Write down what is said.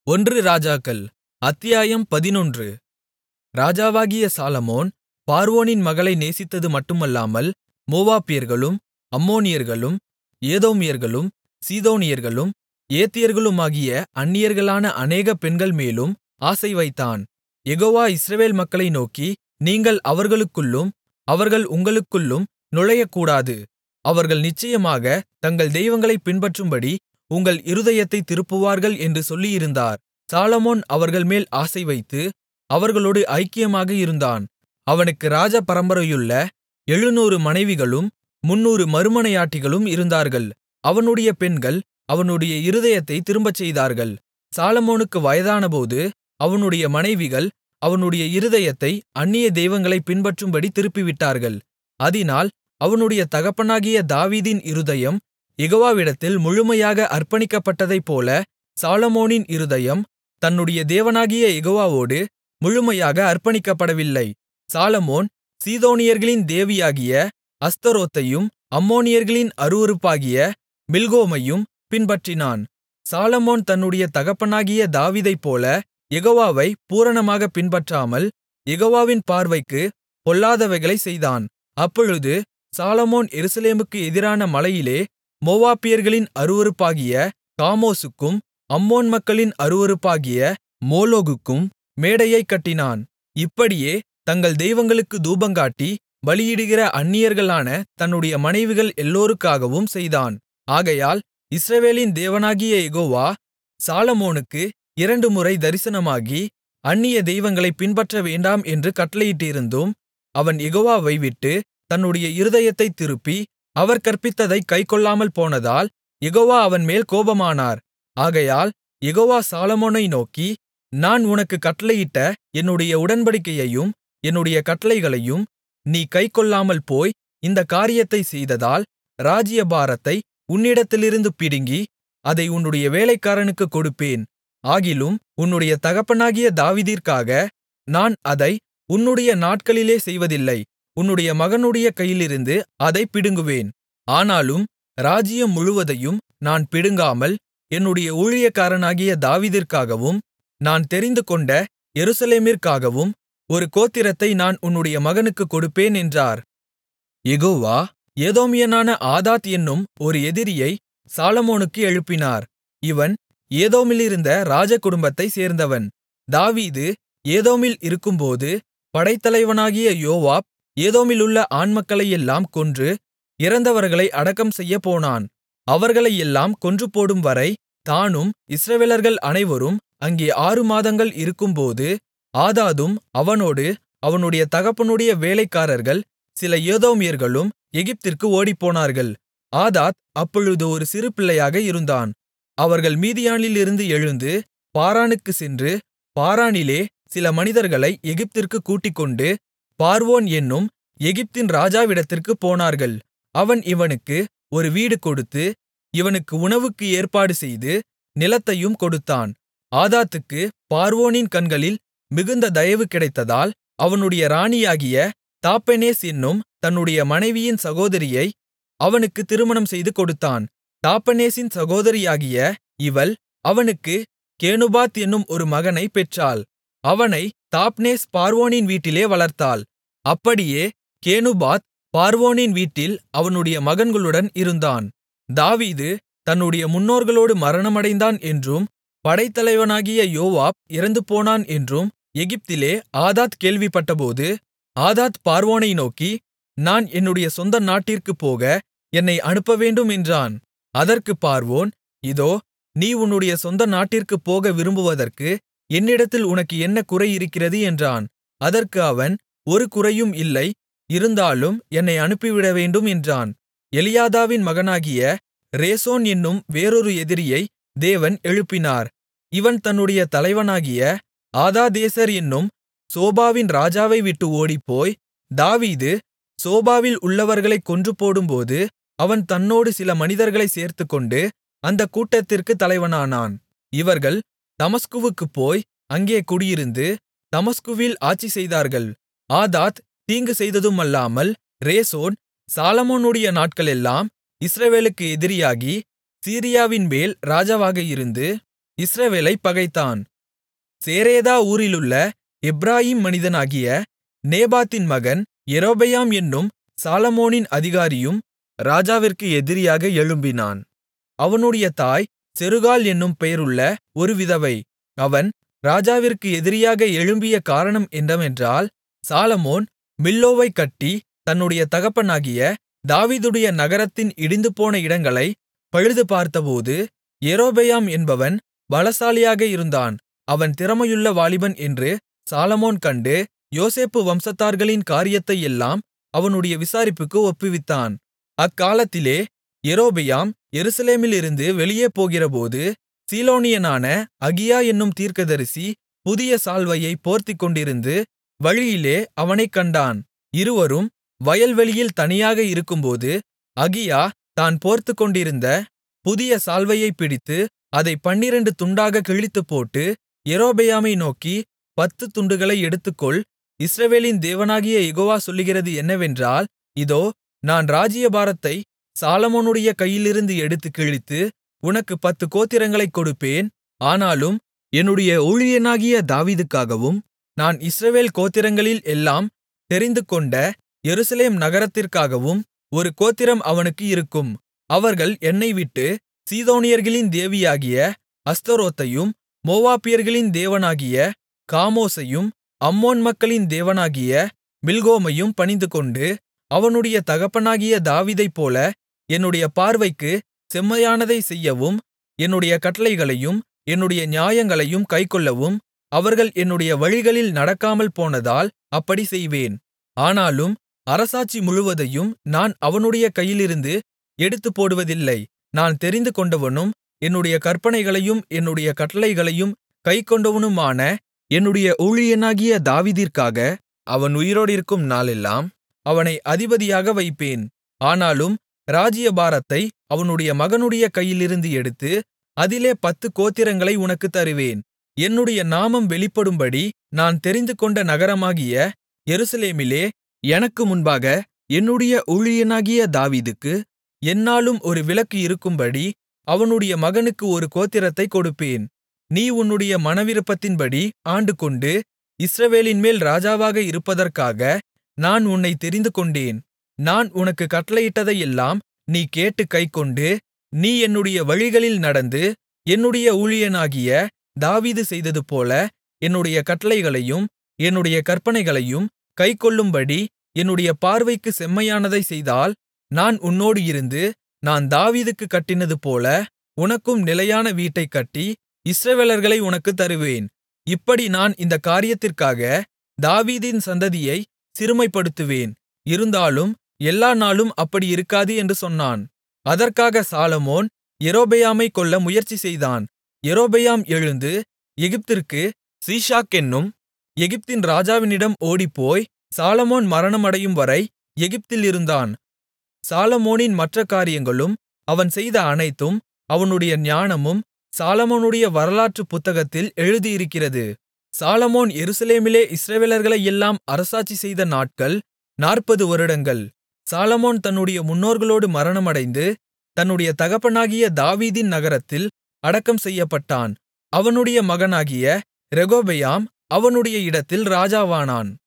ஒன்று ராஜாக்கள் அத்தியாயம் 11. ராஜாவாகிய சாலொமோன் பார்வோனின் மகளை நேசித்தது மட்டுமல்லாமல் மோவாபியர்களும் அம்மோனியர்களும் ஏதோமியர்களும் சீதோனியர்களும் ஏத்தியர்களுமாகிய அந்நியர்களான அநேக பெண்கள்மேலும் ஆசை வைத்தான். யெகோவா இஸ்ரவேல் மக்களை நோக்கி, நீங்கள் அவர்களுக்குள்ளும் அவர்கள் உங்களுக்குள்ளும் நுழையக்கூடாது. அவர்கள் நிச்சயமாகத் தங்கள் தெய்வங்களைப் பின்பற்றும்படி உங்கள் இருதயத்தைத் திருப்புவார்கள் என்று சொல்லியிருந்தார். சாலொமோன் அவர்கள்மேல் ஆசைவைத்து அவர்களோடு ஐக்கியமாக இருந்தான். அவனுக்கு ராஜபரம்பரையுள்ள 700 மனைவிகளும் 300 மறுமனையாட்டிகளும் இருந்தார்கள். அவனுடைய பெண்கள் அவனுடைய இருதயத்தைத் திரும்பச் செய்தார்கள். சாலொமோனுக்கு வயதானபோது அவனுடைய மனைவிகள் அவனுடைய இருதயத்தை அந்நிய தெய்வங்களைப் பின்பற்றும்படி திருப்பிவிட்டார்கள். அதினால் அவனுடைய தகப்பனாகிய தாவீதின் இருதயம் யெகோவாவிடத்தில் முழுமையாக அர்ப்பணிக்கப்பட்டதைப்போல சாலொமோனின் இருதயம் தன்னுடைய தேவனாகிய யெகோவாவோடு முழுமையாக அர்ப்பணிக்கப்படவில்லை. சாலொமோன் சீதோனியர்களின் தேவியாகிய அஸ்தரோத்தையும் அம்மோனியர்களின் அருவருப்பாகிய மில்கோமையும் பின்பற்றினான். சாலொமோன் தன்னுடைய தகப்பனாகிய தாவீதைப்போல யெகோவாவை பூரணமாகப் பின்பற்றாமல் யெகோவாவின் பார்வைக்குப் பொல்லாதவைகளைச் செய்தான். அப்பொழுது சாலொமோன் எருசலேமுக்கு எதிரான மலையிலே மோவாபியர்களின் அருவருப்பாகிய காமோசுக்கும் அம்மோன் மக்களின் அருவருப்பாகிய மோளோகுக்கும் மேடையைக் கட்டினான். இப்படியே தங்கள் தெய்வங்களுக்கு தூபங்காட்டி பலியிடுகிற அந்நியர்களான தன்னுடைய மனைவிகள் எல்லோருக்காகவும் செய்தான். ஆகையால் இஸ்ரவேலின் தேவனாகிய யெகோவா சாலொமோனுக்கு 2 முறை தரிசனமாகி, அந்நிய தெய்வங்களைப் பின்பற்ற வேண்டாம் என்று கட்டளையிட்டிருந்தும் அவன் யெகோவாவை விட்டு தன்னுடைய இருதயத்தைத் திருப்பி அவர் கற்பித்ததைக் கைக்கொள்ளாமல் போனதால் யெகோவா அவன்மேல் கோபமானார். ஆகையால் யெகோவா சாலொமோனை நோக்கி, நான் உனக்குக் கட்டளையிட்ட என்னுடைய உடன்படிக்கையையும் என்னுடைய கட்டளைகளையும் நீ கைக்கொள்ளாமல் போய் இந்தக் காரியத்தைச் செய்ததால் ராஜ்ஜியபாரத்தை உன்னிடத்திலிருந்து பிடுங்கி அதை உன்னுடைய வேலைக்காரனுக்குக் கொடுப்பேன். ஆகிலும் உன்னுடைய தகப்பனாகிய தாவீதிற்காக நான் அதை உன்னுடைய நாட்களிலே செய்வதில்லை. உன்னுடைய மகனுடைய கையிலிருந்து அதைப் பிடுங்குவேன். ஆனாலும் ராஜ்ஜியம் முழுவதையும் நான் பிடுங்காமல் என்னுடைய ஊழியக்காரனாகிய தாவீதிற்காகவும் நான் தெரிந்துகொண்ட எருசலேமிற்காகவும் ஒரு கோத்திரத்தை நான் உன்னுடைய மகனுக்குக் கொடுப்பேன் என்றார். யெகோவா ஏதோமியனான ஆதாத் என்னும் ஒரு எதிரியை சாலொமோனுக்கு எழுப்பினார். இவன் ஏதோமிலிருந்த ராஜகுடும்பத்தைச் சேர்ந்தவன். தாவீது ஏதோமில் இருக்கும்போது படைத்தலைவனாகிய யோவாப் ஏதோமிலுள்ள ஆண்மக்களையெல்லாம் கொன்று இறந்தவர்களை அடக்கம் செய்யப்போனான். அவர்களையெல்லாம் கொன்றுபோடும்வரை தானும் இஸ்ரவேலர்கள் அனைவரும் அங்கே 6 மாதங்கள் இருக்கும்போது ஆதாதும் அவனோடு அவனுடைய தகப்பனுடைய வேலைக்காரர்கள் சில ஏதோமியர்களும் எகிப்திற்கு ஓடிப்போனார்கள். ஆதாத் அப்பொழுது ஒரு சிறு பிள்ளையாக இருந்தான். அவர்கள் மீதியானிலிருந்து எழுந்து பாரானுக்குச் சென்று பாரானிலே சில மனிதர்களை எகிப்திற்குக் கூட்டிக்கொண்டு பார்வோன் என்னும் எகிப்தின் ராஜாவிடத்திற்குப் போனார்கள். அவன் இவனுக்கு ஒரு வீடு கொடுத்து இவனுக்கு உணவுக்கு ஏற்பாடு செய்து நிலத்தையும் கொடுத்தான். ஆதாத்துக்கு பார்வோனின் கண்களில் மிகுந்த தயவு கிடைத்ததால் அவனுடைய ராணியாகிய தாப்பெனேஸ் என்னும் தன்னுடைய மனைவியின் சகோதரியை அவனுக்கு திருமணம் செய்து கொடுத்தான். தாப்பெனேசின் சகோதரியாகிய இவள் அவனுக்கு கேனுபாத் என்னும் ஒரு மகனைப் பெற்றாள். அவனை தாப்னேஸ் பார்வோனின் வீட்டிலே வளர்த்தாள். அப்படியே கேனுபாத் பார்வோனின் வீட்டில் அவனுடைய மகன்களுடன் இருந்தான். தாவீது தன்னுடைய முன்னோர்களோடு மரணமடைந்தான் என்றும் படைத்தலைவனாகிய யோவாப் இறந்துபோனான் என்றும் எகிப்திலே ஆதாத் கேள்விப்பட்டபோது ஆதாத் பார்வோனை நோக்கி, நான் என்னுடைய சொந்த நாட்டிற்குப் போக என்னை அனுப்பவேண்டும் என்றான். அதற்குப் பார்வோன், இதோ நீ உன்னுடைய சொந்த நாட்டிற்குப் போக விரும்புவதற்கு என்னிடத்தில் உனக்கு என்ன குறை இருக்கிறது என்றான். அதற்கு அவன், ஒரு குறையும் இல்லை, இருந்தாலும் என்னை அனுப்பிவிடவேண்டும் என்றான். எலியாதாவின் மகனாகிய ரேசோன் என்னும் வேறொரு எதிரியை தேவன் எழுப்பினார். இவன் தன்னுடைய தலைவனாகிய ஆதாதேசர் என்னும் சோபாவின் ராஜாவை விட்டு ஓடிப்போய் தாவீது சோபாவில் உள்ளவர்களைக் கொன்றுபோடும்போது அவன் தன்னோடு சில மனிதர்களைச் சேர்த்துக்கொண்டு அந்தக் கூட்டத்திற்குத் தலைவனானான். இவர்கள் தமஸ்குவுக்குப் போய் அங்கே குடியிருந்து தமஸ்குவில் ஆட்சி செய்தார்கள். ஆதாத் தீங்கு செய்ததுமல்லாமல் ரேசோன் சாலொமோனுடைய நாட்களெல்லாம் இஸ்ரவேலுக்கு எதிரியாகி சீரியாவின்மேல் ராஜாவாக இருந்து இஸ்ரவேலைப் பகைத்தான். சேரேதா ஊரிலுள்ள எப்பிராயீம் மனிதனாகிய நேபாத்தின் மகன் யெரொபெயாம் என்னும் சாலொமோனின் அதிகாரியும் ராஜாவிற்கு எதிரியாக எழும்பினான். அவனுடைய தாய் செருகாள் என்னும் பெயருள்ள ஒரு விதவை. அவன் ராஜாவிற்கு எதிரியாக எழும்பிய காரணம் என்னவென்றால், சாலொமோன் மில்லோவைக் கட்டி தன்னுடைய தகப்பனாகிய தாவீதுடைய நகரத்தின் இடிந்துபோன இடங்களைப் பழுதுபார்த்தபோது, யெரொபெயாம் என்பவன் பலசாலியாக இருந்தான். அவன் திறமையுள்ள வாலிபன் என்று சாலொமோன் கண்டு, யோசேப்பு வம்சத்தார்களின் காரியத்தையெல்லாம் அவனுடைய விசாரிப்புக்கு ஒப்புவித்தான். அக்காலத்திலே யெரொபெயாம் எருசலேமிலிருந்து வெளியே போகிறபோது, சீலோனியனான அகியா என்னும் தீர்க்கதரிசி புதிய சால்வையைப் போர்த்திக்கொண்டிருந்து வழியிலே அவனைக் கண்டான். இருவரும் வயல்வெளியில் தனியாக இருக்கும்போது, அகியா தான் போர்த்துக்கொண்டிருந்த புதிய சால்வையைப் பிடித்து அதைப் 12 துண்டாகக் கிழித்துப்போட்டு, யெரொபெயாமை நோக்கி, 10 துண்டுகளை எடுத்துக்கொள். இஸ்ரவேலின் தேவனாகிய யெகோவா சொல்லுகிறது என்னவென்றால், இதோ, நான் ராஜ்ஜியபாரத்தை சாலொமோனுடைய கையிலிருந்து எடுத்துக் கிழித்து, உனக்கு 10 கோத்திரங்களைக் கொடுப்பேன். ஆனாலும் என்னுடைய ஊழியனாகிய தாவீதுக்காகவும் நான் இஸ்ரவேல் கோத்திரங்களில் எல்லாம் தெரிந்துகொண்ட எருசலேம் நகரத்திற்காகவும் ஒரு கோத்திரம் அவனுக்கு இருக்கும். அவர்கள் என்னை விட்டு சீதோனியர்களின் தேவியாகிய அஸ்தரோத்தையும், மோவாபியர்களின் தேவனாகிய காமோசையும், அம்மோன் மக்களின் தேவனாகிய மில்கோமையும் பணிந்துகொண்டு, அவனுடைய தகப்பனாகிய தாவீதைப்போல என்னுடைய பார்வைக்குச் செம்மையானதைச் செய்யவும், என்னுடைய கட்டளைகளையும் என்னுடைய நியாயங்களையும் கைக்கொள்ளவும் அவர்கள் என்னுடைய வழிகளில் நடக்காமல் போனதால் அப்படிச் செய்வேன். ஆனாலும் அரசாட்சி முழுவதையும் நான் அவனுடைய கையிலிருந்து எடுத்துப்போடுவதில்லை. நான் தெரிந்துகொண்டவனும் என்னுடைய கற்பனைகளையும் என்னுடைய கட்டளைகளையும் கைக்கொண்டவனுமான என்னுடைய ஊழியனாகிய தாவீதிற்காக அவன் உயிரோடிருக்கும் நாளெல்லாம் அவனை அதிபதியாக வைப்பேன். ஆனாலும் ராஜ்ஜியபாரத்தை அவனுடைய மகனுடைய கையிலிருந்து எடுத்து, அதிலே 10 கோத்திரங்களை உனக்குத் தருவேன். என்னுடைய நாமம் வெளிப்படும்படி நான் தெரிந்துகொண்ட நகரமாகிய எருசலேமிலே எனக்கு முன்பாக என்னுடைய ஊழியனாகிய தாவீதுக்கு எந்நாளும் ஒரு விளக்கு இருக்கும்படி அவனுடைய மகனுக்கு ஒரு கோத்திரத்தைக் கொடுப்பேன். நீ உன்னுடைய மனவிருப்பத்தின்படி ஆண்டுகொண்டு இஸ்ரவேலின்மேல் ராஜாவாக இருப்பதற்காக நான் உன்னைத் தெரிந்துகொண்டேன். நான் உனக்குக் கட்டளையிட்டதையெல்லாம் நீ கேட்டுக் கைக்கொண்டு, நீ என்னுடைய வழிகளில் நடந்து என்னுடைய ஊழியனாகிய தாவீது செய்ததுபோல என்னுடைய கட்டளைகளையும் என்னுடைய கற்பனைகளையும் கைக்கொள்ளும்படி என்னுடைய பார்வைக்குச் செம்மையானதைச் செய்தால், நான் உன்னோடு இருந்து நான் தாவீதுக்குக் கட்டினதுபோல உனக்கும் நிலையான வீட்டைக் கட்டி இஸ்ரவேலர்களை உனக்குத் தருவேன். இப்படி நான் இந்தக் காரியத்திற்காக தாவீதின் சந்ததியைச் சிறுமைப்படுத்துவேன். இருந்தாலும் எல்லா நாளும் அப்படி இருக்காது என்று சொன்னான். அதற்காக சாலொமோன் யெரொபெயாமைக் கொல்ல முயற்சி செய்தான். யெரொபெயாம் எழுந்து எகிப்திற்கு சீஷாக் என்னும் எகிப்தின் ராஜாவினிடம் ஓடிப்போய் சாலொமோன் மரணமடையும்வரை எகிப்தில் இருந்தான். சாலொமோனின் மற்ற காரியங்களும் அவன் செய்த அனைத்தும் அவனுடைய ஞானமும் சாலொமோனுடைய வரலாற்றுப் புத்தகத்தில் எழுதியிருக்கிறது. சாலொமோன் எருசலேமிலே இஸ்ரவேலர்களையெல்லாம் அரசாட்சி செய்த நாட்கள் 40 வருடங்கள். சாலொமோன் தன்னுடைய முன்னோர்களோடு மரணமடைந்து தன்னுடைய தகப்பனாகிய தாவீதின் நகரத்தில் அடக்கம் செய்யப்பட்டான். அவனுடைய மகனாகிய ரெகொபெயாம் அவனுடைய இடத்தில் ராஜாவானான்.